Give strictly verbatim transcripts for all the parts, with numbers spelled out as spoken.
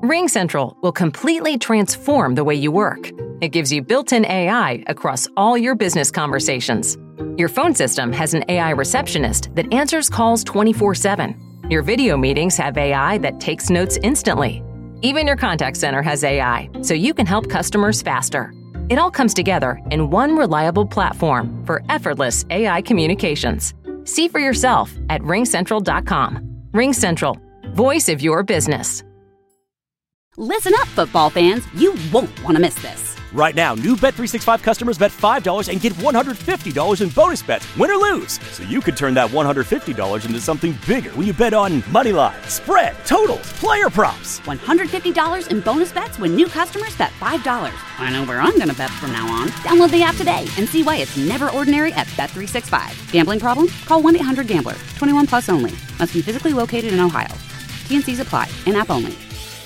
RingCentral will completely transform the way you work. It gives you built-in A I across all your business conversations. Your phone system has an A I receptionist that answers calls twenty-four seven. Your video meetings have A I that takes notes instantly. Even your contact center has A I, so you can help customers faster. It all comes together in one reliable platform for effortless A I communications. See for yourself at ring central dot com. RingCentral, voice of your business. Listen up, football fans. You won't want to miss this. Right now, new Bet three sixty-five customers bet five dollars and get one hundred fifty dollars in bonus bets, win or lose. So you could turn that one hundred fifty dollars into something bigger when you bet on money line, spread, totals, player props. one hundred fifty dollars in bonus bets when new customers bet five dollars. I know where I'm going to bet from now on. Download the app today and see why it's never ordinary at Bet three sixty-five. Gambling problem? Call one eight hundred gambler. twenty-one plus only. Must be physically located in Ohio. T and C's apply. In-app only.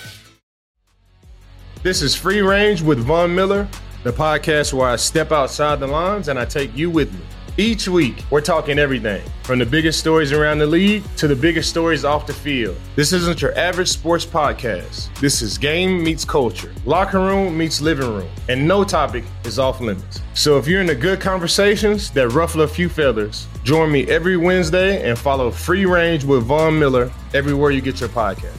This is Free Range with Von Miller, the podcast where I step outside the lines and I take you with me. Each week, we're talking everything from the biggest stories around the league to the biggest stories off the field. This isn't your average sports podcast. This is game meets culture, locker room meets living room, and no topic is off limits. So if you're into good conversations that ruffle a few feathers, join me every Wednesday and follow Free Range with Von Miller everywhere you get your podcast.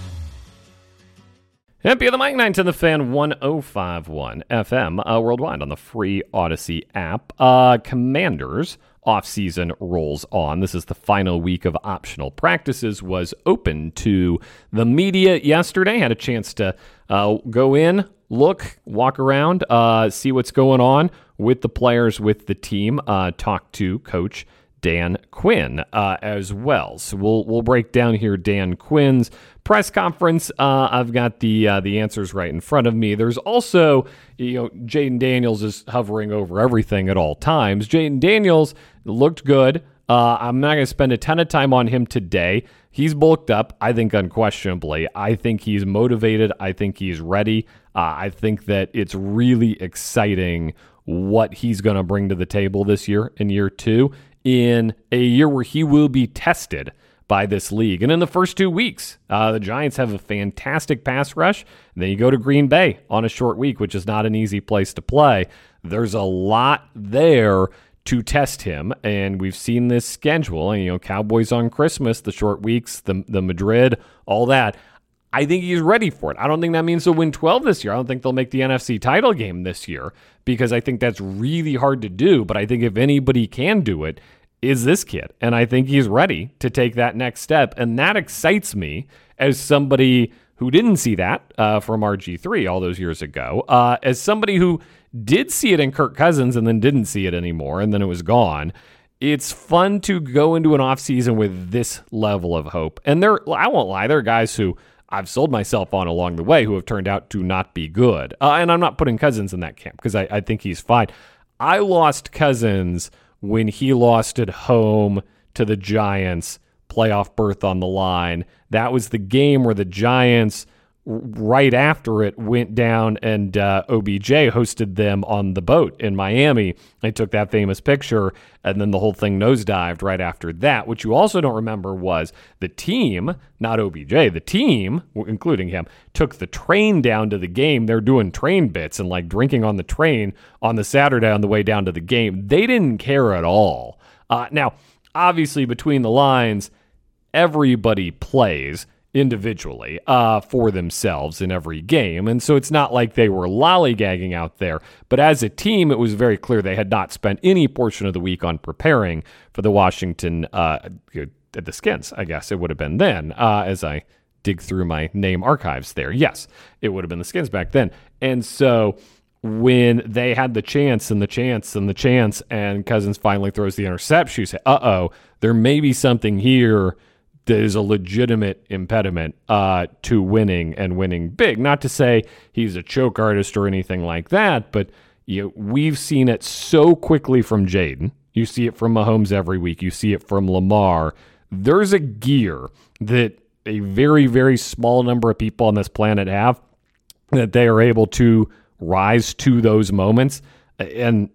Happy of the Mike nine to the Fan one oh five point one F M uh, worldwide on the free Odyssey app. Uh, Commanders offseason rolls on. This is the final week of optional practices. Was open to the media yesterday. Had a chance to uh, go in, look, walk around, uh, see what's going on with the players, with the team. Uh, talk to Coach Dan Quinn uh, as well. So we'll we'll break down here Dan Quinn's press conference. Uh, I've got the uh, the answers right in front of me. There's also, you know, Jayden Daniels is hovering over everything at all times. Jayden Daniels looked good. Uh, I'm not going to spend a ton of time on him today. He's bulked up, I think, unquestionably. I think he's motivated. I think he's ready. Uh, I think that it's really exciting what he's going to bring to the table this year in year two, in a year where he will be tested by this league. And in the first two weeks, uh, the Giants have a fantastic pass rush. And then you go to Green Bay on a short week, which is not an easy place to play. There's a lot there to test him, and we've seen this schedule. And, you know, Cowboys on Christmas, the short weeks, the the Madrid, all that. I think he's ready for it. I don't think that means they'll win twelve this year. I don't think they'll make the N F C title game this year, because I think that's really hard to do. But I think if anybody can do it, is this kid. And I think he's ready to take that next step. And that excites me as somebody who didn't see that uh, from R G three all those years ago, uh, as somebody who did see it in Kirk Cousins and then didn't see it anymore, and then it was gone. It's fun to go into an offseason with this level of hope. And there, I won't lie, there are guys who I've sold myself on along the way who have turned out to not be good. Uh, and I'm not putting Cousins in that camp because I, I think he's fine. I lost Cousins when he lost at home to the Giants, playoff berth on the line. That was the game where the Giants, right after it, went down and uh, O B J hosted them on the boat in Miami. They took that famous picture, and then the whole thing nosedived right after that. What you also don't remember was the team, not O B J, the team, including him, took the train down to the game. They're doing train bits and like drinking on the train on the Saturday on the way down to the game. They didn't care at all. Uh, now, obviously, between the lines, everybody plays individually uh, for themselves in every game. And so it's not like they were lollygagging out there. But as a team, it was very clear they had not spent any portion of the week on preparing for the Washington, uh, the Skins, I guess it would have been then, uh, as I dig through my name archives there. Yes, it would have been the Skins back then. And so when they had the chance and the chance and the chance and Cousins finally throws the interception, you say, uh-oh, there may be something here that is a legitimate impediment uh, to winning and winning big. Not to say he's a choke artist or anything like that, but you know, we've seen it so quickly from Jayden. You see it from Mahomes every week. You see it from Lamar. There's a gear that a very, very small number of people on this planet have, that they are able to rise to those moments. And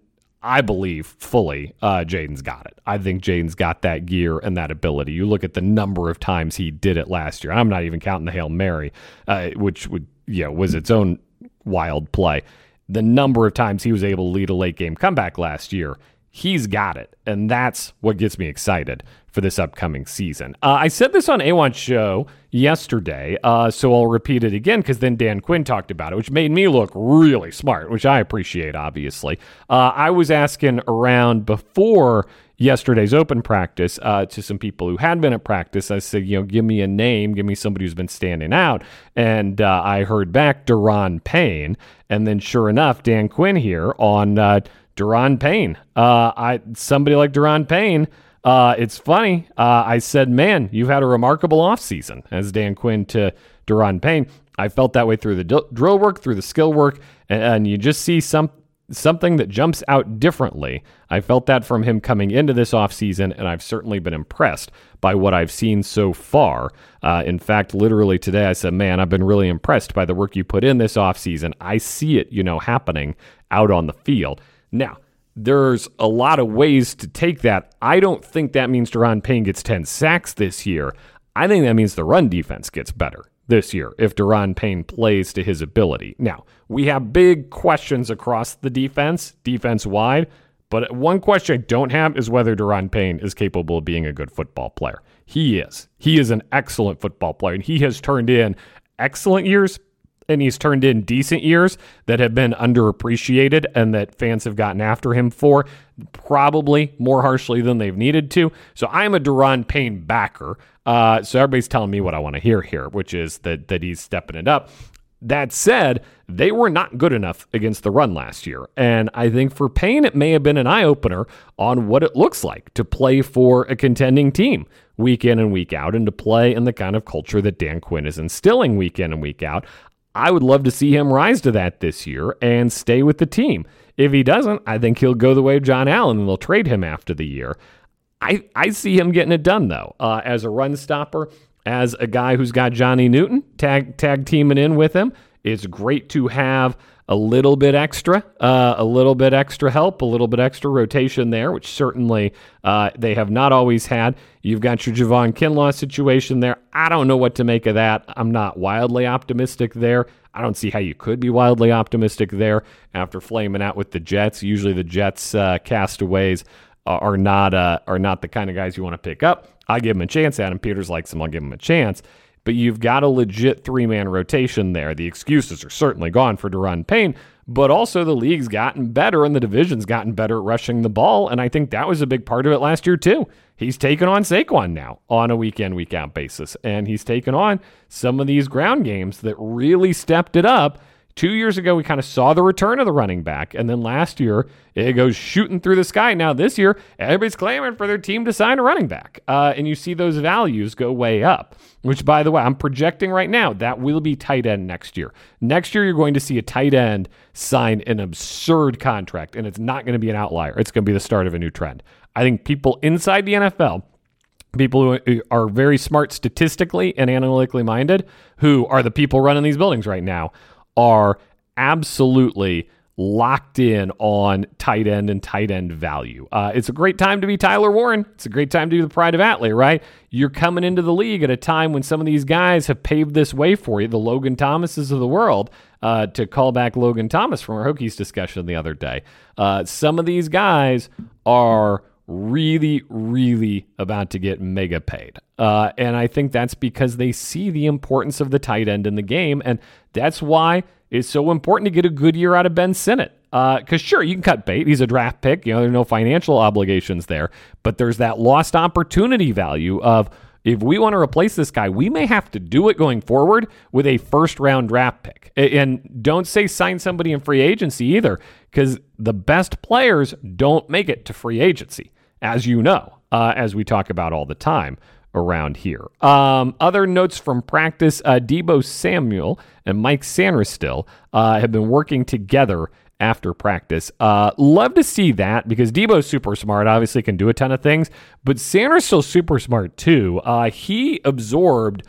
I believe fully uh, Jaden's got it. I think Jaden's got that gear and that ability. You look at the number of times he did it last year. I'm not even counting the Hail Mary, uh, which would you know, was its own wild play. The number of times he was able to lead a late game comeback last year, he's got it. And that's what gets me excited for this upcoming season. Uh, I said this on A one Show yesterday, uh, so I'll repeat it again because then Dan Quinn talked about it, which made me look really smart, which I appreciate, obviously. Uh, I was asking around before yesterday's open practice uh, to some people who had been at practice. I said, you know, give me a name, give me somebody who's been standing out. And uh, I heard back Daron Payne. And then sure enough, Dan Quinn here on uh, Daron Payne. Uh, I Somebody like Daron Payne. Uh, it's funny. Uh, I said, man, you've had a remarkable offseason as Dan Quinn to Daron Payne. I felt that way through the d- drill work, through the skill work, and, and you just see some something that jumps out differently. I felt that from him coming into this offseason, and I've certainly been impressed by what I've seen so far. Uh, in fact, literally today I said, man, I've been really impressed by the work you put in this offseason. I see it, you know, happening out on the field. Now, there's a lot of ways to take that. I don't think that means Daron Payne gets ten sacks this year. I think that means the run defense gets better this year if Daron Payne plays to his ability. Now, we have big questions across the defense, defense-wide, but one question I don't have is whether Daron Payne is capable of being a good football player. He is. He is an excellent football player, and he has turned in excellent years, and he's turned in decent years that have been underappreciated and that fans have gotten after him for, probably more harshly than they've needed to. So I'm a Daron Payne backer. Uh, so everybody's telling me what I want to hear here, which is that that he's stepping it up. That said, they were not good enough against the run last year. And I think for Payne, it may have been an eye-opener on what it looks like to play for a contending team week in and week out and to play in the kind of culture that Dan Quinn is instilling week in and week out. I would love to see him rise to that this year and stay with the team. If he doesn't, I think he'll go the way of John Allen and they'll trade him after the year. I, I see him getting it done, though, uh, as a run stopper, as a guy who's got Johnny Newton tag tag teaming in with him. It's great to have a little bit extra, uh, a little bit extra help, a little bit extra rotation there, which certainly uh, they have not always had. You've got your Javon Kinlaw situation there. I don't know what to make of that. I'm not wildly optimistic there. I don't see how you could be wildly optimistic there after flaming out with the Jets. Usually the Jets uh, castaways are not uh, are not the kind of guys you want to pick up. I give him a chance. Adam Peters likes him. I'll give him a chance. But you've got a legit three-man rotation there. The excuses are certainly gone for Daron Payne, but also the league's gotten better and the division's gotten better at rushing the ball, and I think that was a big part of it last year too. He's taken on Saquon now on a week-in, week-out basis, and he's taken on some of these ground games that really stepped it up. Two years ago, we kind of saw the return of the running back, and then last year, it goes shooting through the sky. Now this year, everybody's clamoring for their team to sign a running back, uh, and you see those values go way up, which, by the way, I'm projecting right now that will be tight end next year. Next year, you're going to see a tight end sign an absurd contract, and it's not going to be an outlier. It's going to be the start of a new trend. I think people inside the N F L, people who are very smart statistically and analytically minded, who are the people running these buildings right now, are absolutely locked in on tight end and tight end value. Uh, it's a great time to be Tyler Warren. It's a great time to be the pride of Atley, right? You're coming into the league at a time when some of these guys have paved this way for you, the Logan Thomases of the world, uh, to call back Logan Thomas from our Hokies discussion the other day. Uh, some of these guys are really, really about to get mega paid. Uh, and I think that's because they see the importance of the tight end in the game. And that's why it's so important to get a good year out of Ben Sinnott. Because uh, sure, you can cut bait. He's a draft pick. You know, there's no financial obligations there. But there's that lost opportunity value of, if we want to replace this guy, we may have to do it going forward with a first-round draft pick. And don't say sign somebody in free agency either, because the best players don't make it to free agency, as you know, uh, as we talk about all the time around here. Um, other notes from practice, uh, Deebo Samuel and Mike Sainristil uh, have been working together after practice. Uh, love to see that because Deebo's super smart, obviously can do a ton of things, but Sainristil's super smart too. Uh, he absorbed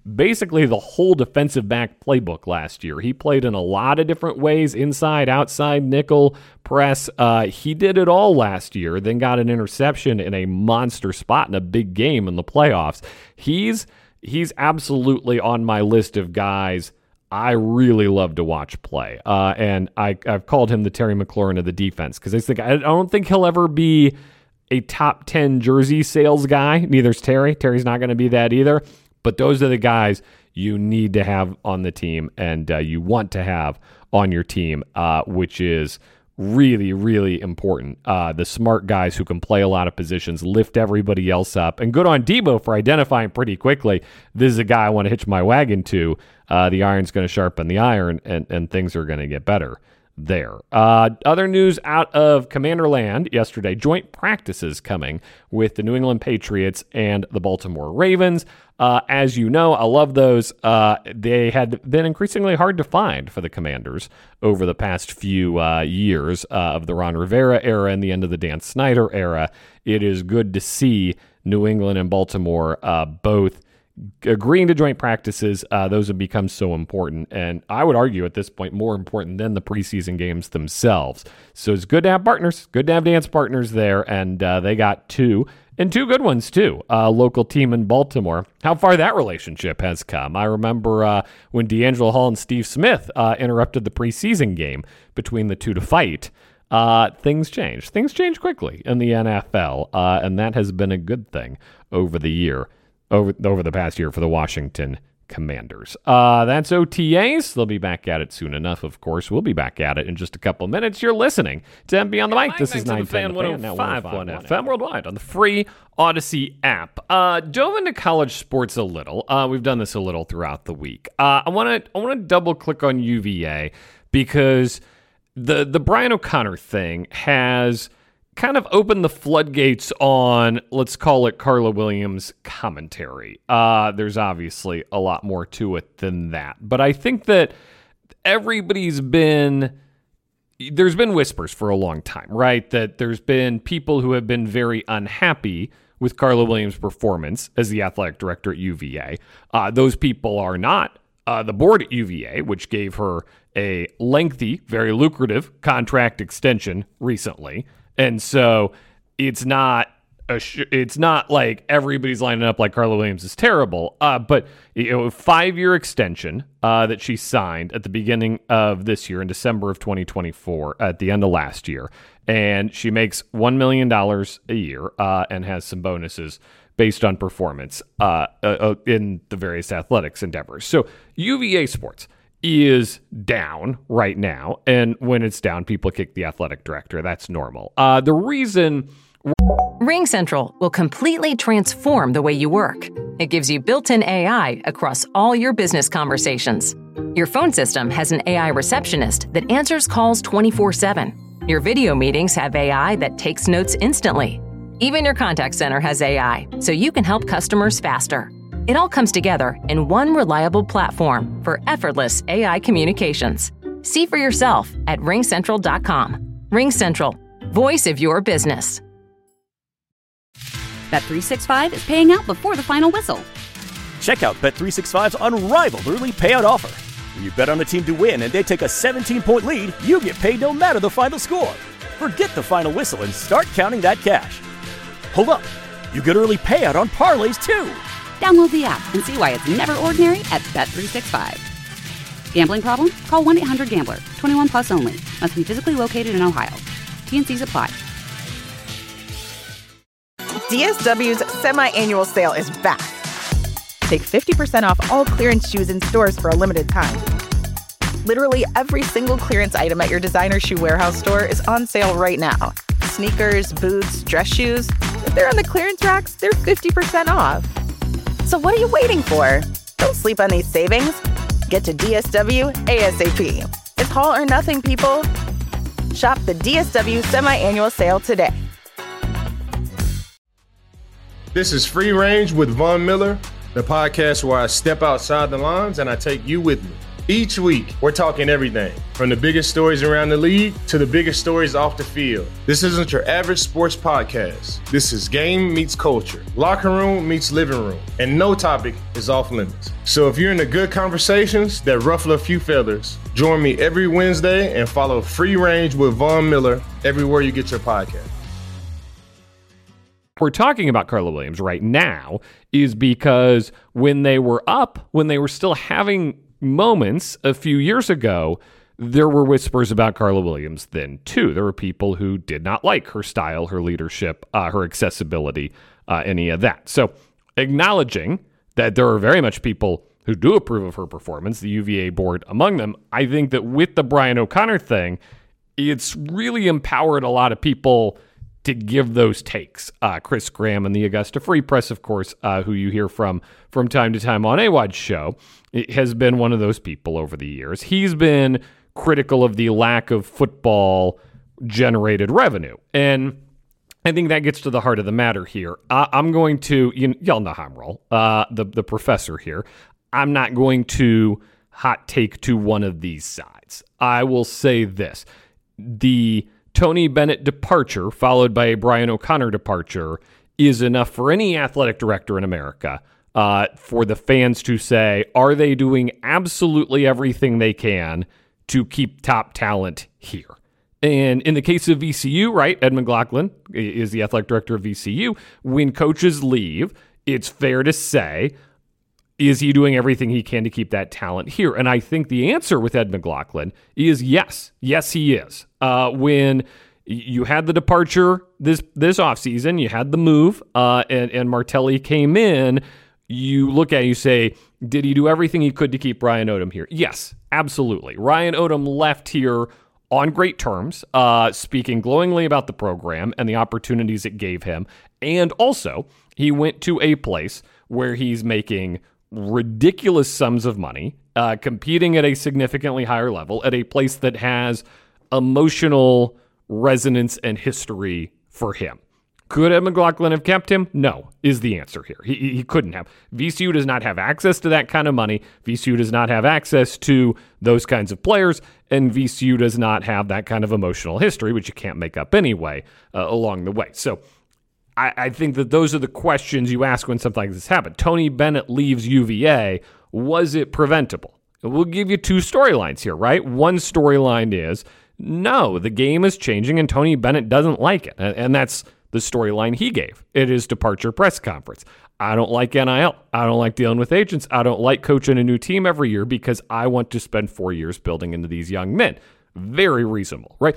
basically the whole defensive back playbook last year. He played in a lot of different ways, inside, outside, nickel, press. Uh, he did it all last year, then got an interception in a monster spot in a big game in the playoffs. He's he's absolutely on my list of guys I really love to watch play. Uh, and I, I've called him the Terry McLaurin of the defense because I think I don't think he'll ever be a top ten jersey sales guy. Neither's Terry. Terry's not going to be that either. But those are the guys you need to have on the team and uh, you want to have on your team, uh, which is really, really important. Uh, the smart guys who can play a lot of positions, lift everybody else up. And good on Debo for identifying pretty quickly, this is a guy I want to hitch my wagon to. Uh, the iron's going to sharpen the iron, and, and things are going to get better there. Uh, other news out of Commanderland yesterday, joint practices coming with the New England Patriots and the Baltimore Ravens. Uh, as you know, I love those. Uh, they had been increasingly hard to find for the Commanders over the past few uh, years uh, of the Ron Rivera era and the end of the Dan Snyder era. It is good to see New England and Baltimore uh, both agreeing to joint practices. Uh, those have become so important, and I would argue at this point more important than the preseason games themselves. So it's good to have partners, good to have dance partners there, and uh, they got two, and two good ones too. A uh, local team in Baltimore. How far that relationship has come. I remember uh, when D'Angelo Hall and Steve Smith uh, interrupted the preseason game between the two to fight. Uh, things change. Things change quickly in the N F L, uh, and that has been a good thing over the year. Over, over the past year for the Washington Commanders. Uh, that's O T As. They'll be back at it soon enough, of course. We'll be back at it in just a couple minutes. You're listening to M B on the Mic. This is nine ten one oh five point one F M worldwide on the free Odyssey app. Uh, dove into college sports a little. Uh, we've done this a little throughout the week. Uh, I want to I want to double click on U V A because the the Brian O'Connor thing has kind of opened the floodgates on, let's call it, Carla Williams commentary. Uh, there's obviously a lot more to it than that. But I think that everybody's been, there's been whispers for a long time, right? That there's been people who have been very unhappy with Carla Williams' performance as the athletic director at U V A. Uh, those people are not uh, the board at U V A, which gave her a lengthy, very lucrative contract extension recently. And so it's not a sh- it's not like everybody's lining up like Carla Williams is terrible. Uh, but you know, a five-year extension uh, that she signed at the beginning of this year in December of twenty twenty-four, at the end of last year, and she makes one million dollars a year uh, and has some bonuses based on performance uh, uh, in the various athletics endeavors. So U V A sports is down right now, and when it's down, people kick the athletic director. That's normal. Uh, the reason... RingCentral will completely transform the way you work. It gives you built-in A I across all your business conversations. Your phone system has an A I receptionist that answers calls twenty-four seven. Your video meetings have A I that takes notes instantly. Even your contact center has A I, so you can help customers faster. It all comes together in one reliable platform for effortless A I communications. See for yourself at ring central dot com. RingCentral, voice of your business. Bet three sixty-five is paying out before the final whistle. Check out Bet three sixty-five's unrivaled early payout offer. When you bet on a team to win and they take a seventeen-point lead, you get paid no matter the final score. Forget the final whistle and start counting that cash. Hold up, you get early payout on parlays too. Download the app and see why it's never ordinary at Bet three sixty-five. Gambling problem? Call one eight hundred gambler. twenty-one plus only. Must be physically located in Ohio. T and C's apply. D S W's semi-annual sale is back. Take fifty percent off all clearance shoes in stores for a limited time. Literally every single clearance item at your designer shoe warehouse store is on sale right now. Sneakers, boots, dress shoes. If they're on the clearance racks, they're fifty percent off. So what are you waiting for? Don't sleep on these savings. Get to D S W ASAP. It's all or nothing, people. Shop the D S W semi-annual sale today. This is Free Range with Von Miller, the podcast where I step outside the lines and I take you with me. Each week, we're talking everything from the biggest stories around the league to the biggest stories off the field. This isn't your average sports podcast. This is game meets culture, locker room meets living room, and no topic is off limits. So if you're into good conversations that ruffle a few feathers, join me every Wednesday and follow Free Range with Von Miller everywhere you get your podcast. We're talking about Carla Williams right now is because when they were up, when they were still having moments a few years ago, there were whispers about Carla Williams then too. There were people who did not like her style, her leadership, uh, her accessibility, uh, any of that. So acknowledging that there are very much people who do approve of her performance, the U V A board among them, I think that with the Brian O'Connor thing, it's really empowered a lot of people to give those takes. Uh, Chris Graham and the Augusta Free Press, of course, uh, who you hear from from time to time on A W O D's show, it has been one of those people over the years. He's been critical of the lack of football-generated revenue. And I think that gets to the heart of the matter here. Uh, I'm going to, you, y'all know how I'm roll, uh, the, the professor here. I'm not going to hot take to one of these sides. I will say this. The Tony Bennett departure, followed by a Brian O'Connor departure, is enough for any athletic director in America uh, for the fans to say, are they doing absolutely everything they can to keep top talent here? And in the case of V C U, right, Ed McLaughlin is the athletic director of V C U. When coaches leave, it's fair to say, is he doing everything he can to keep that talent here? And I think the answer with Ed McLaughlin is yes. Yes, he is. Uh, when you had the departure this this offseason, you had the move, uh, and, and Martelli came in, you look at it, you say, did he do everything he could to keep Ryan Odom here? Yes, absolutely. Ryan Odom left here on great terms, uh, speaking glowingly about the program and the opportunities it gave him. And also, he went to a place where he's making ridiculous sums of money, uh, competing at a significantly higher level, at a place that has emotional resonance and history for him. Could Ed McLaughlin have kept him? No, is the answer here. He, he couldn't have. V C U does not have access to that kind of money. V C U does not have access to those kinds of players, and V C U does not have that kind of emotional history, which you can't make up anyway, uh, along the way. So I, I think that those are the questions you ask when something like this happened. Tony Bennett leaves U V A. Was it preventable? We'll give you two storylines here, right? One storyline is, no, the game is changing and Tony Bennett doesn't like it. And, and that's the storyline he gave at his departure press conference. I don't like N I L. I don't like dealing with agents. I don't like coaching a new team every year because I want to spend four years building into these young men. Very reasonable, right?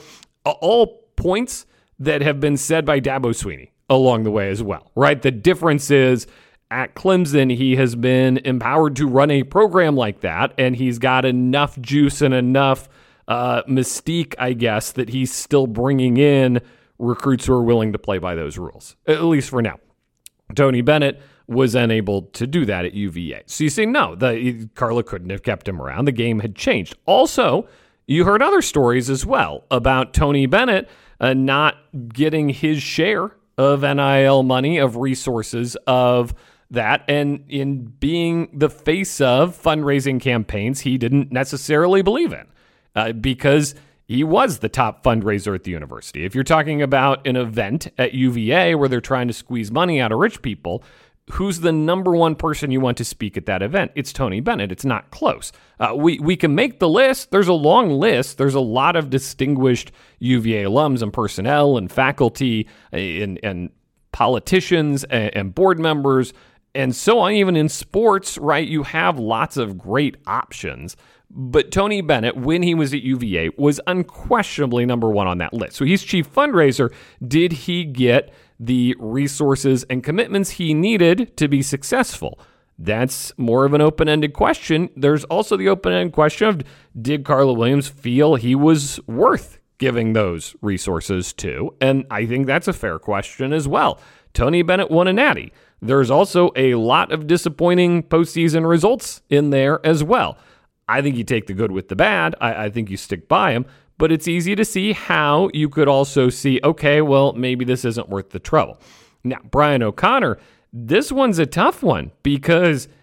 All points that have been said by Dabo Swinney along the way as well, right? The difference is at Clemson, he has been empowered to run a program like that, and he's got enough juice and enough uh, mystique, I guess, that he's still bringing in recruits who are willing to play by those rules, at least for now. Tony Bennett was unable to do that at U V A. So you say, no, the, Carla couldn't have kept him around. The game had changed. Also, you heard other stories as well about Tony Bennett uh, not getting his share of N I L money, of resources, of that, and in being the face of fundraising campaigns he didn't necessarily believe in uh, because he was the top fundraiser at the university. If you're talking about an event at U V A where they're trying to squeeze money out of rich people, who's the number one person you want to speak at that event? It's Tony Bennett. It's not close. Uh, we, we can make the list. There's a long list. There's a lot of distinguished U V A alums and personnel and faculty and, and politicians and, and board members and so on. Even in sports, right, you have lots of great options. But Tony Bennett, when he was at U V A, was unquestionably number one on that list. So he's chief fundraiser. Did he get the resources and commitments he needed to be successful? That's more of an open-ended question. There's also the open-ended question of, did Carla Williams feel he was worth giving those resources to? And I think that's a fair question as well. Tony Bennett won a natty. There's also a lot of disappointing postseason results in there as well. I think you take the good with the bad. I, I think you stick by him. But it's easy to see how you could also see, okay, well, maybe this isn't worth the trouble. Now, Brian O'Connor, this one's a tough one because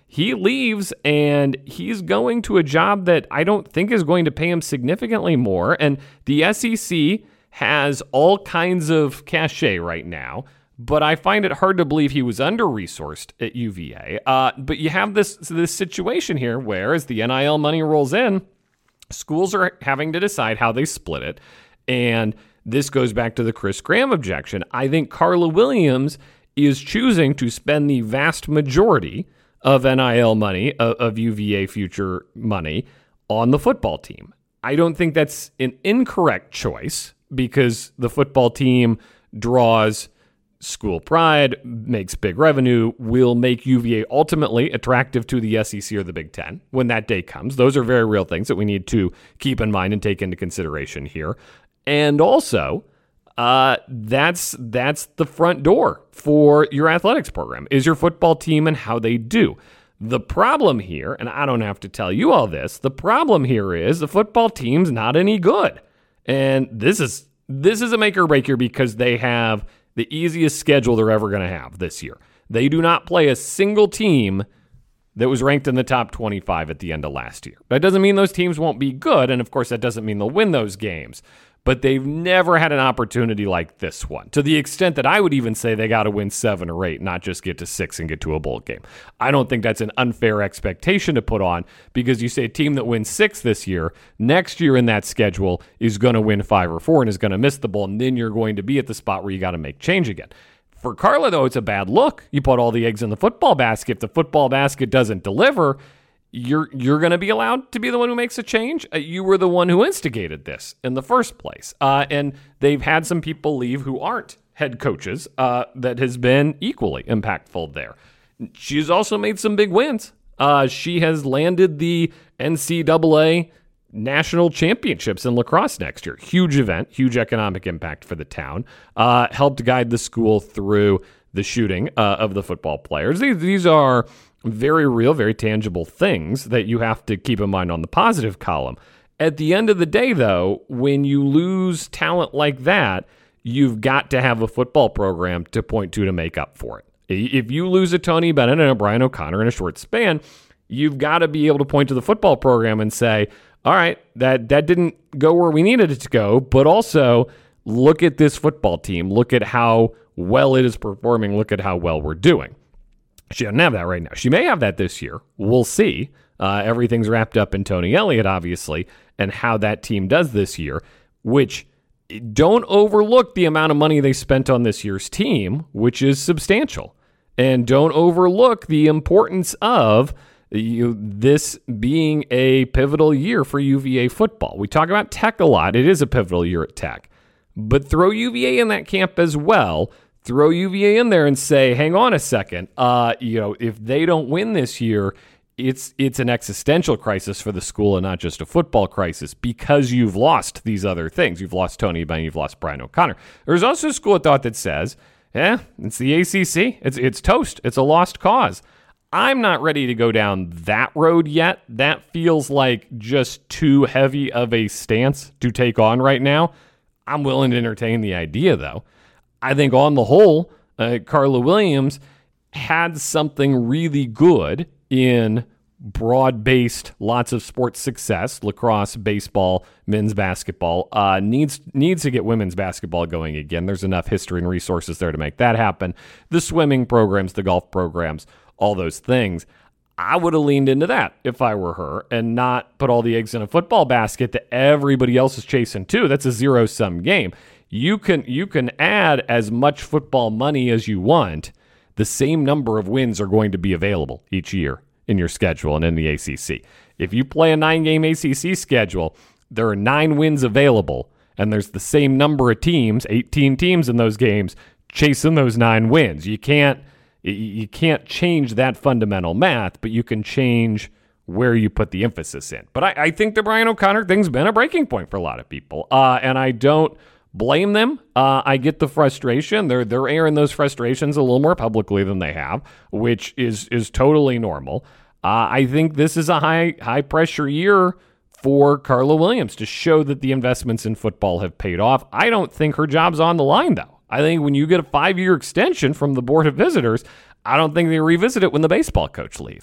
he leaves and he's going to a job that I don't think is going to pay him significantly more. And the S E C has all kinds of cachet right now, but I find it hard to believe he was under-resourced at U V A. Uh, but you have this, this situation here where as the N I L money rolls in, schools are having to decide how they split it. And this goes back to the Chris Graham objection. I think Carla Williams is choosing to spend the vast majority of N I L money, of, of U V A future money, on the football team. I don't think that's an incorrect choice because the football team draws school pride, makes big revenue, will make U V A ultimately attractive to the S E C or the Big Ten when that day comes. Those are very real things that we need to keep in mind and take into consideration here. And also, Uh, that's that's the front door for your athletics program, is your football team and how they do. The problem here, and I don't have to tell you all this, the problem here is the football team's not any good. And this is this is a make or break here because they have the easiest schedule they're ever going to have this year. They do not play a single team that was ranked in the top twenty-five at the end of last year. That doesn't mean those teams won't be good, and of course that doesn't mean they'll win those games. But they've never had an opportunity like this one, to the extent that I would even say they got to win seven or eight, not just get to six and get to a bowl game. I don't think that's an unfair expectation to put on because you say a team that wins six this year, next year in that schedule is going to win five or four and is going to miss the bowl, and then you're going to be at the spot where you got to make change again. For Carla, though, it's a bad look. You put all the eggs in the football basket. If the football basket doesn't deliver, you're you're going to be allowed to be the one who makes a change. Uh, you were the one who instigated this in the first place. Uh, and they've had some people leave who aren't head coaches uh, that has been equally impactful there. She's also made some big wins. Uh, she has landed the N C double A national championships in lacrosse next year. Huge event, huge economic impact for the town. Uh, helped guide the school through the shooting uh, of the football players. These, these are very real, very tangible things that you have to keep in mind on the positive column. At the end of the day, though, when you lose talent like that, you've got to have a football program to point to to make up for it. If you lose a Tony Bennett and a Brian O'Connor in a short span, you've got to be able to point to the football program and say, all right, that, that didn't go where we needed it to go, but also look at this football team. Look at how well it is performing. Look at how well we're doing. She doesn't have that right now. She may have that this year. We'll see. Uh, everything's wrapped up in Tony Elliott, obviously, and how that team does this year, which don't overlook the amount of money they spent on this year's team, which is substantial. And don't overlook the importance of you, this being a pivotal year for U V A football. We talk about Tech a lot. It is a pivotal year at Tech. But throw U V A in that camp as well. Throw U V A in there and say, hang on a second. Uh, you know, if they don't win this year, it's it's an existential crisis for the school and not just a football crisis because you've lost these other things. You've lost Tony Bennett, you've lost Brian O'Connor. There's also a school of thought that says, eh, it's the A C C. It's it's toast. It's a lost cause. I'm not ready to go down that road yet. That feels like just too heavy of a stance to take on right now. I'm willing to entertain the idea, though. I think on the whole, uh, Carla Williams had something really good in broad-based, lots of sports success, lacrosse, baseball, men's basketball. Uh, needs needs to get women's basketball going again. There's enough history and resources there to make that happen. The swimming programs, the golf programs, all those things. I would have leaned into that if I were her and not put all the eggs in a football basket that everybody else is chasing too. That's a zero-sum game. You can you can add as much football money as you want. The same number of wins are going to be available each year in your schedule and in the A C C. If you play a nine-game A C C schedule, there are nine wins available, and there's the same number of teams, eighteen teams in those games, chasing those nine wins. You can't you can't change that fundamental math, but you can change where you put the emphasis in. But I, I think the Brian O'Connor thing's been a breaking point for a lot of people, uh, and I don't blame them. Uh, I get the frustration. They're they're airing those frustrations a little more publicly than they have, which is is totally normal. Uh, I think this is a high high pressure year for Carla Williams to show that the investments in football have paid off. I don't think her job's on the line, though. I think when you get a five-year extension from the Board of Visitors, I don't think they revisit it when the baseball coach leaves.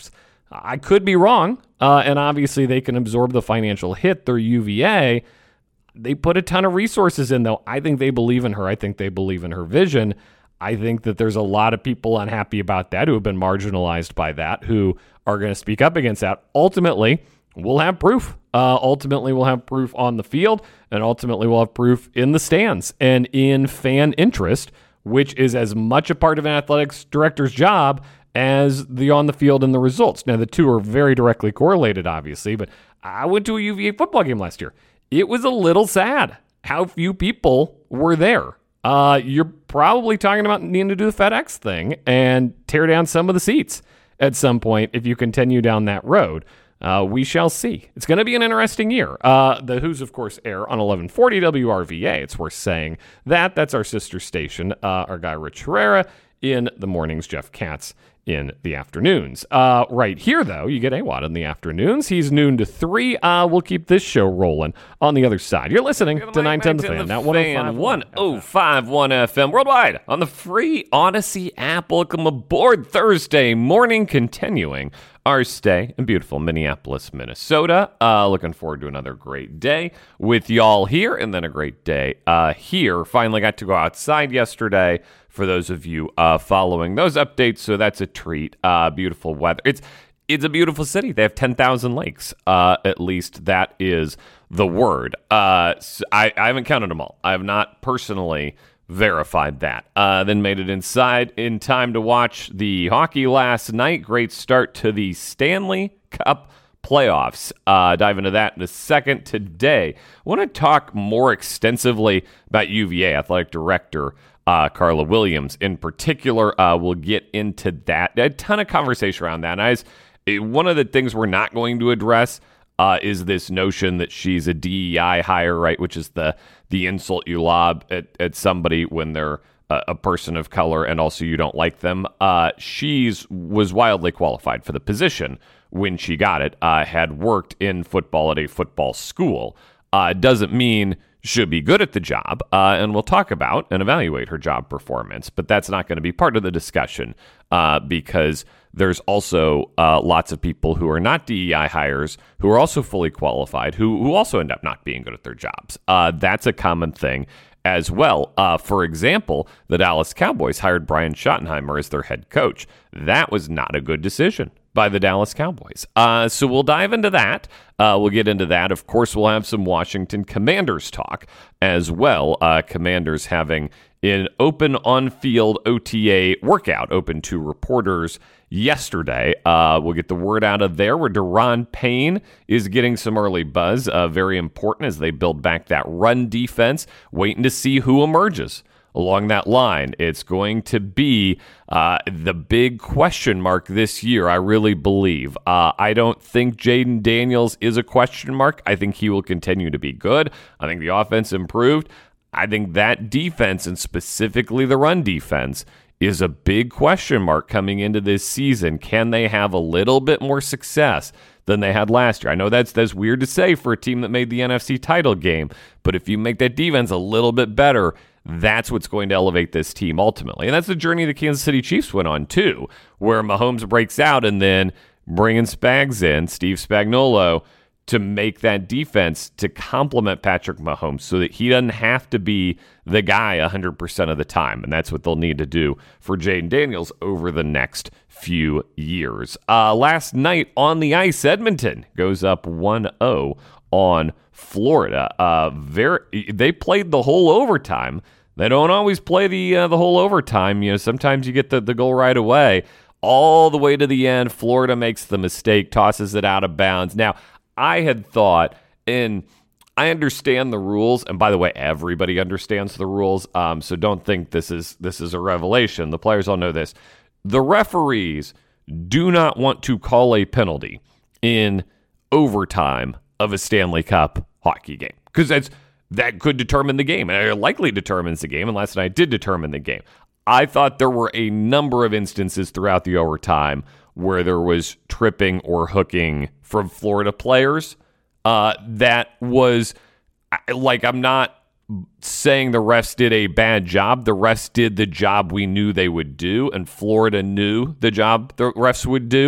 I could be wrong, uh, and obviously they can absorb the financial hit. They're U V A. They put a ton of resources in, though. I think they believe in her. I think they believe in her vision. I think that there's a lot of people unhappy about that who have been marginalized by that, who are going to speak up against that. Ultimately, we'll have proof. Uh, ultimately, we'll have proof on the field, and ultimately we'll have proof in the stands and in fan interest, which is as much a part of an athletics director's job as the on the field and the results. Now, the two are very directly correlated, obviously, but I went to a U V A football game last year. It was a little sad how few people were there. Uh, you're probably talking about needing to do the FedEx thing and tear down some of the seats at some point if you continue down that road. Uh, we shall see. It's going to be an interesting year. Uh, the Who's, of course, air on eleven forty W R V A. It's worth saying that. That's our sister station. Uh, our guy, Rich Herrera, in the mornings, Jeff Katz in the afternoons. Uh, right here, though, you get A W O D in the afternoons. He's noon to three. Uh, we'll keep this show rolling on the other side. You're listening to nine ten The Fan. Now one oh five point one F M worldwide on the free Odyssey app. Welcome aboard Thursday morning, continuing our stay in beautiful Minneapolis, Minnesota. Uh, looking forward to another great day with y'all here, and then a great day uh, here. Finally got to go outside yesterday for those of you uh, following those updates, so that's a treat. Uh, beautiful weather. It's it's a beautiful city. They have ten thousand lakes. Uh, at least that is the word. Uh, so I, I haven't counted them all. I have not personally verified that. Uh, then made it inside in time to watch the hockey last night. Great start to the Stanley Cup playoffs. Uh, dive into that in a second. Today, I want to talk more extensively about U V A athletic director uh, Carla Williams. In particular, uh, we'll get into that. A ton of conversation around that. And I was, it, one of the things we're not going to address Uh, is this notion that she's a D E I hire, right? Which is the the insult you lob at, at somebody when they're a, a person of color and also you don't like them. Uh, she's was wildly qualified for the position when she got it. Uh, had worked in football at a football school. Uh, doesn't mean she'll be good at the job, uh, and we'll talk about and evaluate her job performance. But that's not going to be part of the discussion uh, because there's also uh, lots of people who are not D E I hires who are also fully qualified, who who also end up not being good at their jobs. Uh, that's a common thing as well. Uh, for example, the Dallas Cowboys hired Brian Schottenheimer as their head coach. That was not a good decision by the Dallas Cowboys. Uh, so we'll dive into that. Uh, we'll get into that. Of course, we'll have some Washington Commanders talk as well. Uh, Commanders having an open on-field O T A workout open to reporters yesterday. Uh, we'll get the word out of there where Daron Payne is getting some early buzz. Uh, very important as they build back that run defense. Waiting to see who emerges along that line. It's going to be uh, the big question mark this year, I really believe. Uh, I don't think Jaden Daniels is a question mark. I think he will continue to be good. I think the offense improved. I think that defense, and specifically the run defense, is a big question mark coming into this season. Can they have a little bit more success than they had last year? I know that's that's weird to say for a team that made the N F C title game, but if you make that defense a little bit better, that's what's going to elevate this team ultimately. And that's the journey the Kansas City Chiefs went on too, where Mahomes breaks out and then bringing Spags in, Steve Spagnuolo, to make that defense to complement Patrick Mahomes so that he doesn't have to be the guy one hundred percent of the time. And that's what they'll need to do for Jaden Daniels over the next few years. Uh, last night on the ice, Edmonton goes up one oh on Florida. Uh, very, they played the whole overtime. They don't always play the uh, the whole overtime. You know, sometimes you get the, the goal right away. All the way to the end, Florida makes the mistake, tosses it out of bounds. Now, I had thought, and I understand the rules, and by the way, everybody understands the rules, um, so don't think this is this is a revelation. The players all know this. The referees do not want to call a penalty in overtime of a Stanley Cup hockey game, because that's that could determine the game, and it likely determines the game, and last night did determine the game. I thought there were a number of instances throughout the overtime where there was tripping or hooking from Florida players. Uh, that was, like, I'm not saying the refs did a bad job. The refs did the job we knew they would do, and Florida knew the job the refs would do.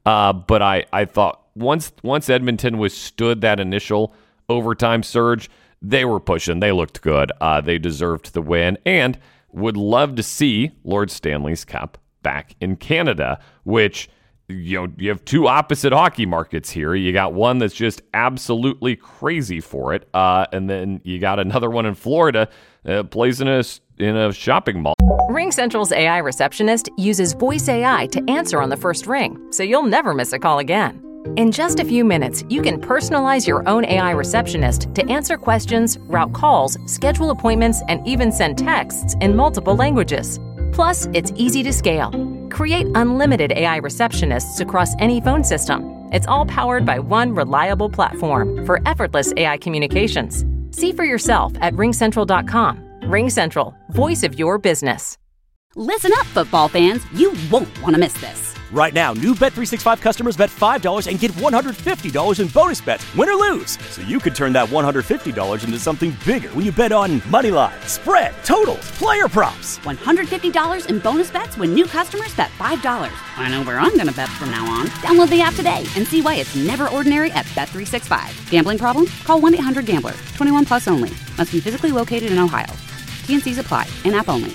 Uh, but I, I thought once once Edmonton withstood that initial overtime surge, they were pushing. They looked good. Uh, they deserved the win, and would love to see Lord Stanley's Cup back in Canada, which, you know, you have two opposite hockey markets here. You got one that's just absolutely crazy for it, uh, and then you got another one in Florida, uh, plays in a, in a shopping mall. RingCentral's A I receptionist uses voice A I to answer on the first ring, so you'll never miss a call again. In just a few minutes, you can personalize your own A I receptionist to answer questions, route calls, schedule appointments, and even send texts in multiple languages. Plus, it's easy to scale. Create unlimited A I receptionists across any phone system. It's all powered by one reliable platform for effortless A I communications. See for yourself at ring central dot com. RingCentral, voice of your business. Listen up, football fans. You won't want to miss this. Right now, new Bet three sixty-five customers bet five dollars and get one hundred fifty dollars in bonus bets, win or lose. So you could turn that one hundred fifty dollars into something bigger when you bet on money line, spread, totals, player props. one hundred fifty dollars in bonus bets when new customers bet five dollars. I know where I'm going to bet from now on. Download the app today and see why it's never ordinary at Bet three sixty-five. Gambling problem? Call one eight hundred gambler. twenty-one plus only. Must be physically located in Ohio. T N Cs apply. In-app only.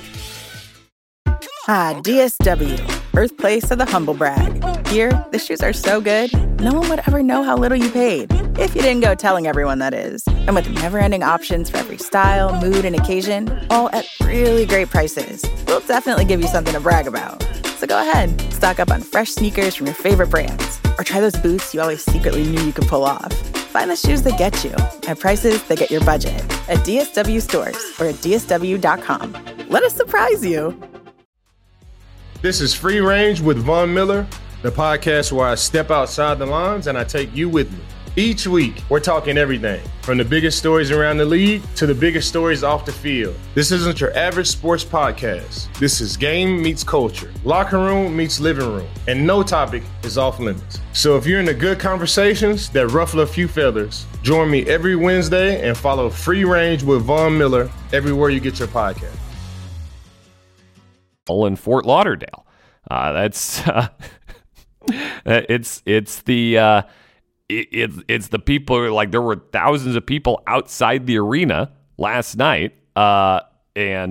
Ah, D S W, birthplace of the humble brag. Here, the shoes are so good, no one would ever know how little you paid. If you didn't go telling everyone, that is. And with never-ending options for every style, mood, and occasion, all at really great prices, we'll definitely give you something to brag about. So go ahead, stock up on fresh sneakers from your favorite brands, or try those boots you always secretly knew you could pull off. Find the shoes that get you at prices that get your budget at D S W stores or at D S W dot com. Let us surprise you. This is Free Range with Von Miller, the podcast where I step outside the lines and I take you with me. Each week, we're talking everything from the biggest stories around the league to the biggest stories off the field. This isn't your average sports podcast. This is game meets culture, locker room meets living room, and no topic is off limits. So if you're into good conversations that ruffle a few feathers, join me every Wednesday and follow Free Range with Von Miller everywhere you get your podcast. In Fort Lauderdale, uh, that's uh, it's it's the uh, it, it's it's the people, like there were thousands of people outside the arena last night, uh, and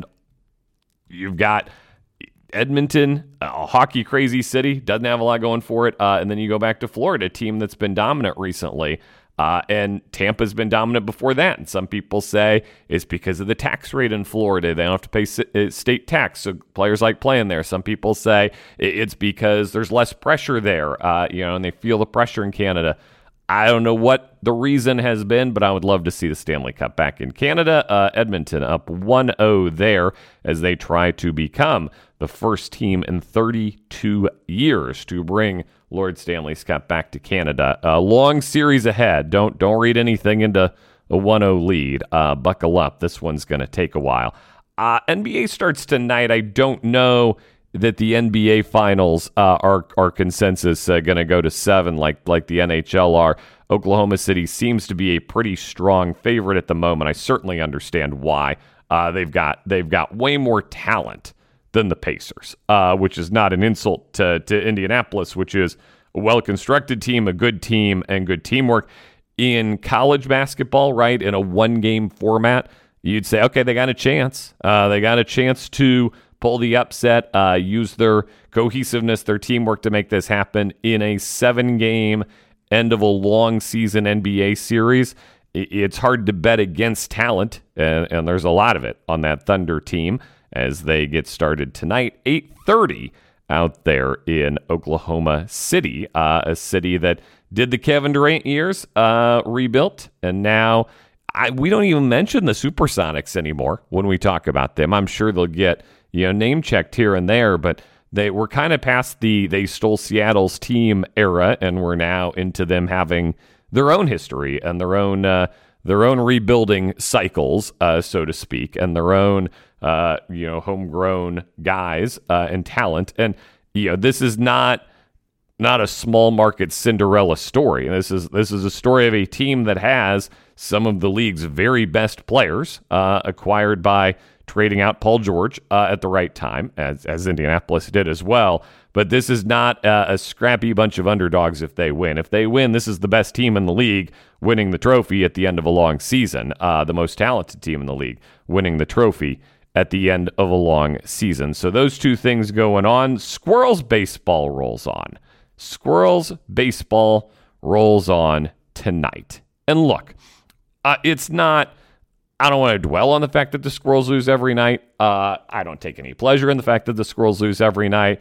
you've got Edmonton, a hockey crazy city, doesn't have a lot going for it, uh, and then you go back to Florida, a team that's been dominant recently. Uh, and Tampa's been dominant before that. And some people say it's because of the tax rate in Florida. They don't have to pay state tax, so players like playing there. Some people say it's because there's less pressure there, uh, you know, and they feel the pressure in Canada. I don't know what the reason has been, but I would love to see the Stanley Cup back in Canada. Uh, Edmonton up one oh there as they try to become the first team in thirty-two years to bring Lord Stanley's Cup back to Canada. A long series ahead. Don't don't read anything into a one oh lead. Uh, buckle up. This one's going to take a while. Uh, N B A starts tonight. I don't know that the N B A finals uh, are are consensus uh, going to go to seven like like the N H L are. Oklahoma City seems to be a pretty strong favorite at the moment. I certainly understand why. Uh, they've got they've got way more talent than the Pacers, uh, which is not an insult to, to Indianapolis, which is a well-constructed team, a good team, and good teamwork. In college basketball, right, in a one-game format, you'd say, okay, they got a chance. Uh, they got a chance to pull the upset, uh, use their cohesiveness, their teamwork to make this happen. In a seven-game end of a long-season N B A series, it's hard to bet against talent, and, and there's a lot of it on that Thunder team as they get started tonight, eight thirty out there in Oklahoma City, uh, a city that did the Kevin Durant years, uh, rebuilt, and now I, we don't even mention the Supersonics anymore when we talk about them. I'm sure they'll get, you know, name checked here and there, but they were kind of past the they stole Seattle's team era, and we're now into them having their own history and their own uh, their own rebuilding cycles, uh, so to speak, and their own uh, you know homegrown guys uh, and talent. And you know this is not not a small market Cinderella story. This is this is a story of a team that has some of the league's very best players, uh, acquired by trading out Paul George uh, at the right time, as, as Indianapolis did as well. But this is not uh, a scrappy bunch of underdogs if they win. If they win, this is the best team in the league winning the trophy at the end of a long season, uh, the most talented team in the league winning the trophy at the end of a long season. So those two things going on. Squirrels baseball rolls on. Squirrels baseball rolls on tonight. And look, uh, it's not, I don't want to dwell on the fact that the Squirrels lose every night. Uh, I don't take any pleasure in the fact that the Squirrels lose every night.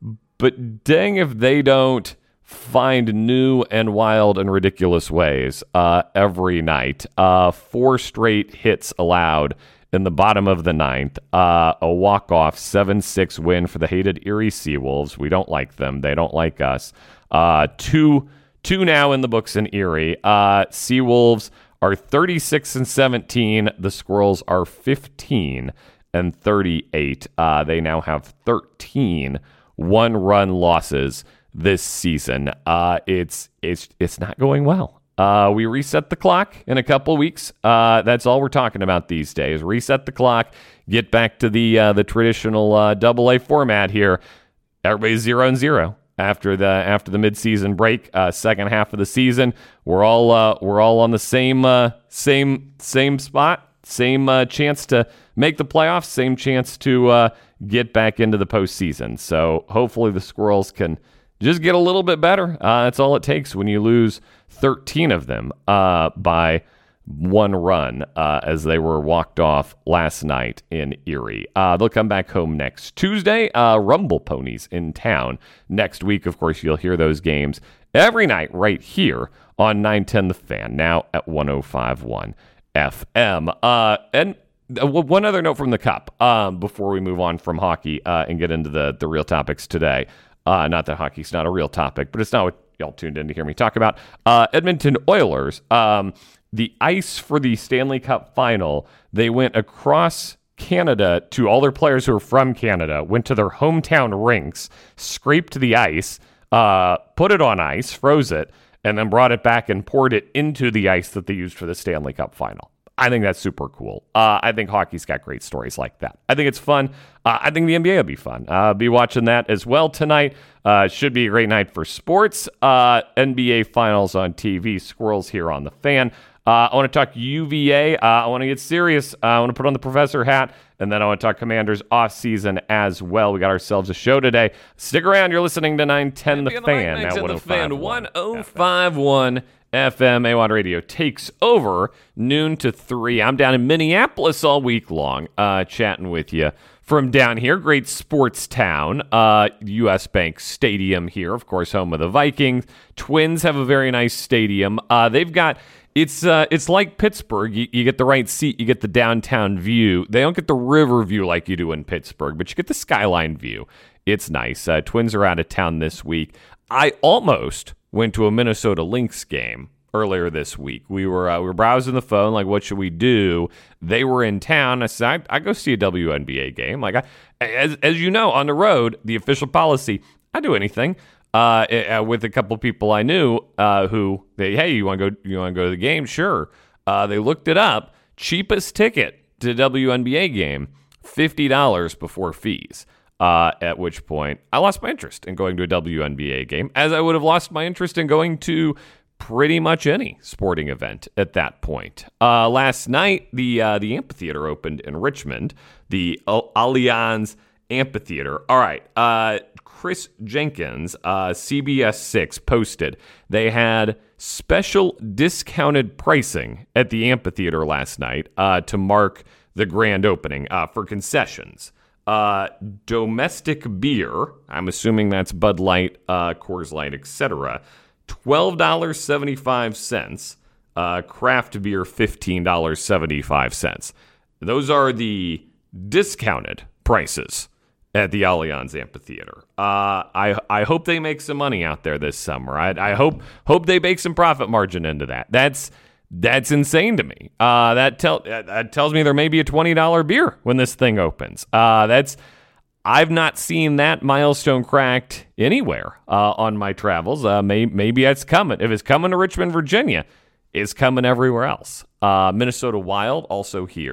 But dang if they don't find new and wild and ridiculous ways uh, every night. Uh, four straight hits allowed in the bottom of the ninth. Uh, a walk-off seven six win for the hated Erie Seawolves. We don't like them. They don't like us. Uh, two, two now in the books in Erie. Uh, Seawolves are thirty-six and seventeen. The Squirrels are fifteen and thirty-eight. Uh, they now have thirteen one-run losses this season. Uh, it's it's it's not going well. Uh, we reset the clock in a couple weeks. Uh, that's all we're talking about these days. Reset the clock, get back to the uh, the traditional uh, Double A format here. Everybody's zero and zero after the after the midseason break. Uh, second half of the season, we're all uh, we're all on the same uh, same same spot, same uh, chance to make the playoffs, same chance to uh, get back into the postseason. So hopefully the Squirrels can just get a little bit better. Uh, that's all it takes when you lose thirteen of them uh, by one run uh, as they were walked off last night in Erie. Uh, they'll come back home next Tuesday. Uh, Rumble Ponies in town next week. Of course, you'll hear those games every night right here on nine ten The Fan, now at one oh five point one F M. Uh, and one other note from the Cup um, before we move on from hockey uh, and get into the, the real topics today. Uh, not that hockey's not a real topic, but it's not what y'all tuned in to hear me talk about. Uh, Edmonton Oilers, um, the ice for the Stanley Cup final, they went across Canada to all their players who are from Canada, went to their hometown rinks, scraped the ice, uh, put it on ice, froze it, and then brought it back and poured it into the ice that they used for the Stanley Cup final. I think that's super cool. Uh, I think hockey's got great stories like that. I think it's fun. Uh, I think the N B A will be fun. I'll uh, be watching that as well tonight. Uh, should be a great night for sports. Uh, N B A Finals on T V. Squirrels here on The Fan. Uh, I want to talk U V A. Uh, I want to get serious. Uh, I want to put on the professor hat. And then I want to talk Commanders off-season as well. We got ourselves a show today. Stick around. You're listening to nine ten The Fan. Now one oh five point one F M. A W A D Radio takes over noon to three. I'm down in Minneapolis all week long, uh, chatting with you from down here. Great sports town. Uh, U S Bank Stadium here, of course, home of the Vikings. Twins have a very nice stadium. Uh, they've got it's uh, it's like Pittsburgh. You, you get the right seat, you get the downtown view. They don't get the river view like you do in Pittsburgh, but you get the skyline view. It's nice. Uh, Twins are out of town this week. I almost went to a Minnesota Lynx game earlier this week. We were uh, we were browsing the phone, like, what should we do? They were in town. I said, I, I go see a W N B A game. Like, I, as as you know, on the road, the official policy, I do anything. Uh, uh, with a couple people I knew uh, who, they, hey, you want to go? You want to go to the game? Sure. Uh, they looked it up. Cheapest ticket to a W N B A game, fifty dollars before fees. Uh, at which point, I lost my interest in going to a W N B A game, as I would have lost my interest in going to pretty much any sporting event at that point. Uh, last night, the uh, the amphitheater opened in Richmond, the Allianz Amphitheater. All right, uh, Chris Jenkins, uh, C B S six, posted they had special discounted pricing at the amphitheater last night uh, to mark the grand opening uh, for concessions. Uh, domestic beer, I'm assuming that's Bud Light, uh, Coors Light, et cetera, twelve dollars and seventy-five cents. Uh, craft beer, fifteen dollars and seventy-five cents. Those are the discounted prices at the Allianz Amphitheater. Uh, I I hope they make some money out there this summer. I, I hope hope they bake some profit margin into that. That's that's insane to me. Uh, that tell that tells me there may be a twenty dollars beer when this thing opens. Uh, that's I've not seen that milestone cracked anywhere uh, on my travels. Uh, may, maybe it's coming. If it's coming to Richmond, Virginia, it's coming everywhere else. Uh, Minnesota Wild also here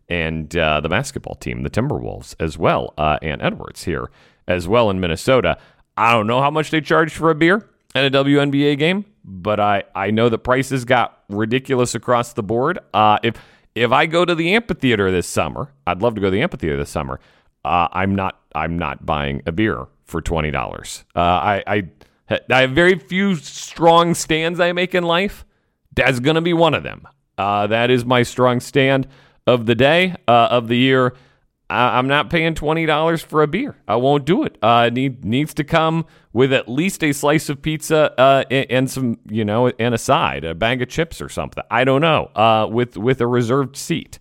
and uh, the basketball team, the Timberwolves, as well, uh, and Edwards here as well in Minnesota. I don't know how much they charge for a beer at a W N B A game, but I, I know the prices got ridiculous across the board. Uh, if if I go to the amphitheater this summer, I'd love to go to the amphitheater this summer. Uh, I'm not I'm not buying a beer for twenty dollars. Uh, I, I I have very few strong stands I make in life. That's going to be one of them. Uh, that is my strong stand of the day, uh, of the year. I'm not paying twenty dollars for a beer. I won't do it. Uh, it need, needs to come with at least a slice of pizza uh, and, and some, you know, and a side, a bag of chips or something. I don't know. Uh, with with a reserved seat.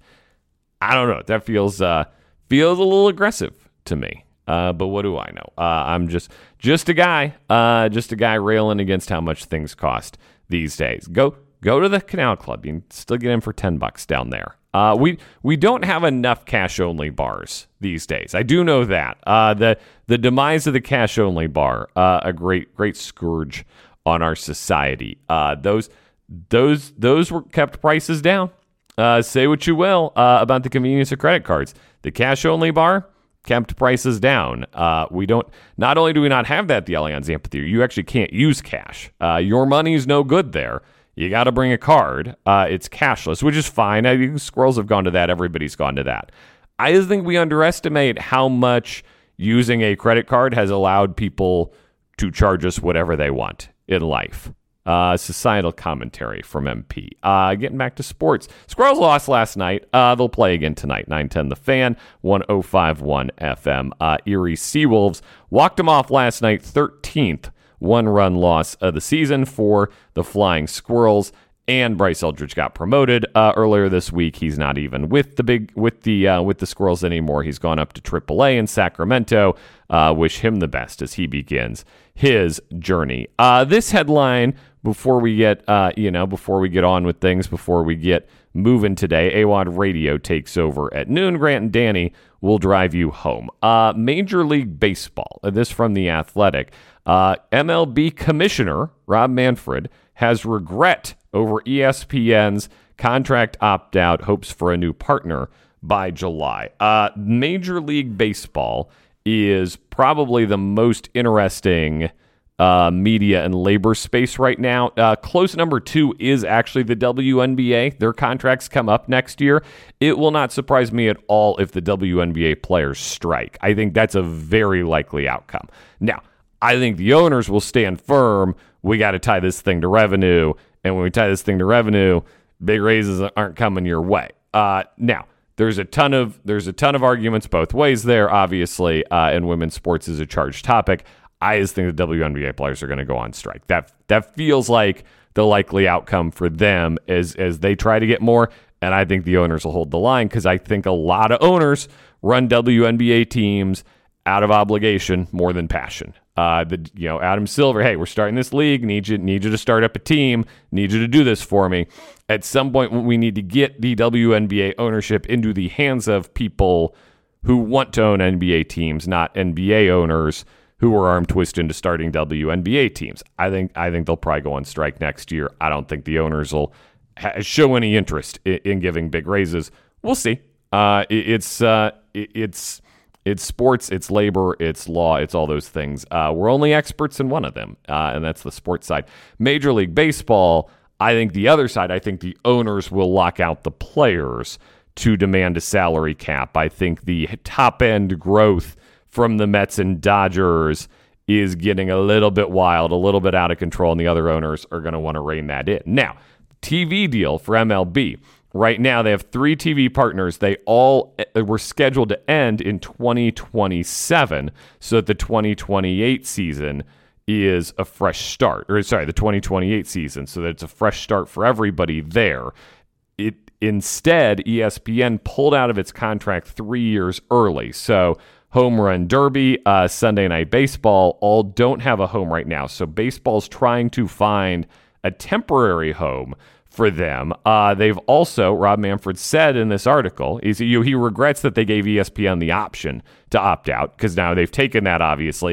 I don't know. That feels uh, feels a little aggressive to me. Uh, but what do I know? Uh, I'm just just a guy, uh, just a guy railing against how much things cost these days. Go go to the Canal Club. You can still get in for ten bucks down there. Uh, we we don't have enough cash-only bars these days. I do know that. Uh, the the demise of the cash-only bar, uh, a great great scourge on our society. Uh, those those those were kept prices down. Uh, say what you will uh, about the convenience of credit cards. The cash-only bar kept prices down. Uh, we don't. Not only do we not have that at the Allianz Amphitheater, you actually can't use cash. Uh, your money's no good there. You got to bring a card. Uh, it's cashless, which is fine. I think Squirrels have gone to that. Everybody's gone to that. I just think we underestimate how much using a credit card has allowed people to charge us whatever they want in life. Uh, societal commentary from M P. Uh, getting back to sports. Squirrels lost last night. Uh, they'll play again tonight. nine ten The Fan, one oh five point one F M. Uh, Erie Seawolves walked them off last night, thirteenth one-run loss of the season for the Flying Squirrels, and Bryce Eldridge got promoted uh, earlier this week. He's not even with the big with the uh, with the Squirrels anymore. He's gone up to triple A in Sacramento. Uh, wish him the best as he begins his journey. Uh, this headline before we get uh, you know before we get on with things, before we get moving today. A W O D Radio takes over at noon. Grant and Danny will drive you home. Uh, Major League Baseball. This from The Athletic. Uh, M L B Commissioner Rob Manfred has regret over E S P N's contract opt-out, hopes for a new partner by July. Uh, Major League Baseball is probably the most interesting uh, media and labor space right now. Uh, close number two is actually the W N B A. Their contracts come up next year. It will not surprise me at all if the W N B A players strike. I think that's a very likely outcome. Now, I think the owners will stand firm. We got to tie this thing to revenue. And when we tie this thing to revenue, big raises aren't coming your way. Uh, now, there's a ton of there's a ton of arguments both ways there, obviously, uh, and women's sports is a charged topic. I just think the W N B A players are going to go on strike. That that feels like the likely outcome for them as, as they try to get more. And I think the owners will hold the line because I think a lot of owners run W N B A teams out of obligation more than passion. Uh, the you know Adam Silver, hey, we're starting this league. Need you need you to start up a team. Need you to do this for me. At some point, we need to get the W N B A ownership into the hands of people who want to own N B A teams, not N B A owners who are arm twisted into starting W N B A teams. I think I think they'll probably go on strike next year. I don't think the owners will ha- show any interest in, in giving big raises. We'll see. Uh, it, it's uh, it, it's. It's sports, it's labor, it's law, it's all those things. Uh, we're only experts in one of them, uh, and that's the sports side. Major League Baseball, I think the other side, I think the owners will lock out the players to demand a salary cap. I think the top-end growth from the Mets and Dodgers is getting a little bit wild, a little bit out of control, and the other owners are going to want to rein that in. Now, T V deal for M L B. Right now, they have three T V partners. They all were scheduled to end in twenty twenty-seven, so that the twenty twenty-eight season is a fresh start. Or sorry, the twenty twenty-eight season, so that it's a fresh start for everybody there. It instead, E S P N pulled out of its contract three years early. So Home Run Derby, uh, Sunday Night Baseball, all don't have a home right now. So baseball's trying to find a temporary home for them. Uh, they've also, Rob Manfred said in this article, is he, he regrets that they gave E S P N the option to opt out, because now they've taken that, obviously,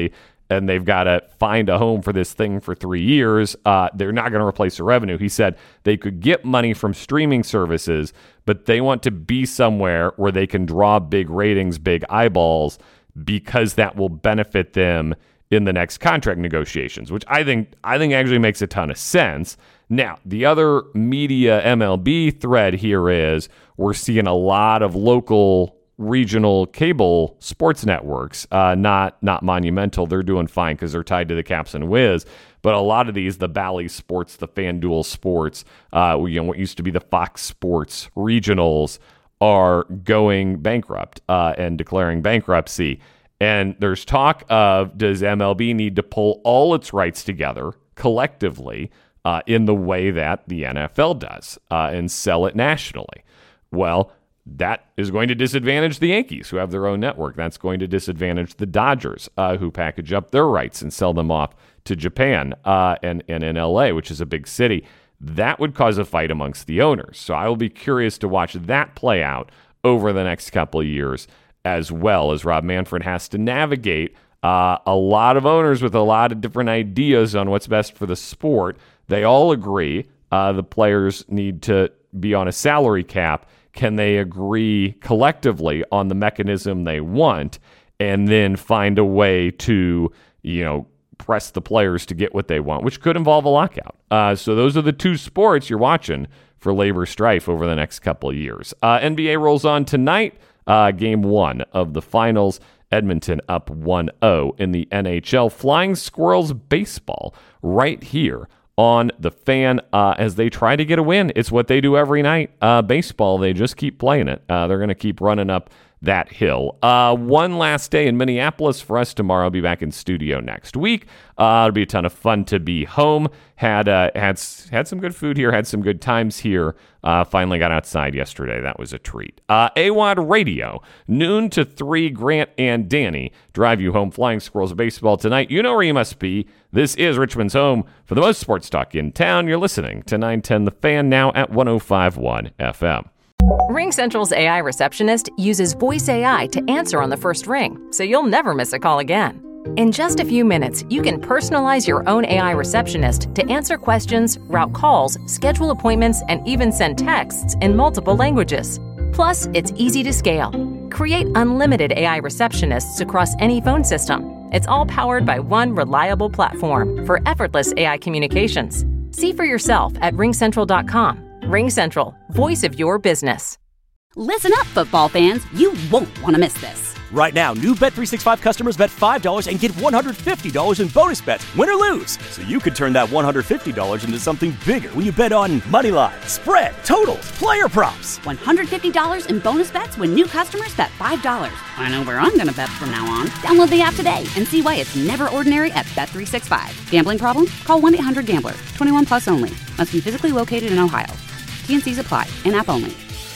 and they've got to find a home for this thing for three years, uh, they're not going to replace the revenue. He said they could get money from streaming services, but they want to be somewhere where they can draw big ratings, big eyeballs, because that will benefit them in the next contract negotiations, which I think I think actually makes a ton of sense. Now, the other media M L B thread here is we're seeing a lot of local regional cable sports networks, uh, not not Monumental. They're doing fine because they're tied to the Caps and Wiz. But a lot of these, the Bally Sports, the FanDuel Sports, uh, you know, what used to be the Fox Sports regionals, are going bankrupt uh, and declaring bankruptcy. And there's talk of, does M L B need to pull all its rights together collectively uh, in the way that the N F L does uh, and sell it nationally? Well, that is going to disadvantage the Yankees, who have their own network. That's going to disadvantage the Dodgers, uh, who package up their rights and sell them off to Japan uh, and, and in L A, which is a big city. That would cause a fight amongst the owners. So I will be curious to watch that play out over the next couple of years, as well as Rob Manfred has to navigate uh, a lot of owners with a lot of different ideas on what's best for the sport. They all agree uh, the players need to be on a salary cap. Can they agree collectively on the mechanism they want and then find a way to, you know, press the players to get what they want, which could involve a lockout. Uh, so those are the two sports you're watching for labor strife over the next couple of years. Uh, N B A rolls on tonight. Uh, game one of the finals. Edmonton up one oh in the N H L. Flying Squirrels baseball right here on the Fan uh, as they try to get a win. It's what they do every night. Uh, baseball, they just keep playing it. Uh, they're going to keep running up that hill. Uh, one last day in Minneapolis for us tomorrow. I'll be back in studio next week. Uh, it'll be a ton of fun to be home. Had uh, had had some good food here. Had some good times here. Uh, finally got outside yesterday. That was a treat. Uh, A W O D Radio, noon to three. Grant and Danny drive you home. Flying Squirrels baseball tonight. You know where you must be. This is Richmond's home for the most sports talk in town. You're listening to nine ten The Fan, now at one oh five point one F M. RingCentral's A I receptionist uses voice A I to answer on the first ring, so you'll never miss a call again. In just a few minutes, you can personalize your own A I receptionist to answer questions, route calls, schedule appointments, and even send texts in multiple languages. Plus, it's easy to scale. Create unlimited A I receptionists across any phone system. It's all powered by one reliable platform for effortless A I communications. See for yourself at ring central dot com. RingCentral, voice of your business. Listen up, football fans. You won't want to miss this. Right now, new Bet three sixty-five customers bet five dollars and get one hundred fifty dollars in bonus bets, win or lose. So you could turn that one hundred fifty dollars into something bigger when you bet on money line, spread, totals, player props. one hundred fifty dollars in bonus bets when new customers bet five dollars. I know where I'm going to bet from now on. Download the app today and see why it's never ordinary at Bet three sixty-five. Gambling problem? Call one eight hundred gambler. twenty-one plus only. Must be physically located in Ohio. T and C's apply. In-app only.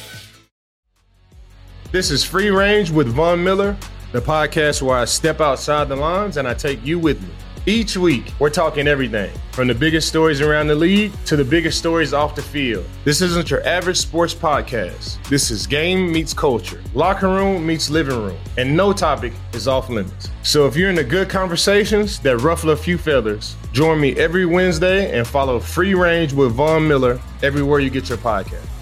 This is Free Range with Von Miller, the podcast where I step outside the lines and I take you with me. Each week, we're talking everything from the biggest stories around the league to the biggest stories off the field. This isn't your average sports podcast. This is game meets culture, locker room meets living room, and no topic is off limits. So if you're into good conversations that ruffle a few feathers, join me every Wednesday and follow Free Range with Von Miller everywhere you get your podcast.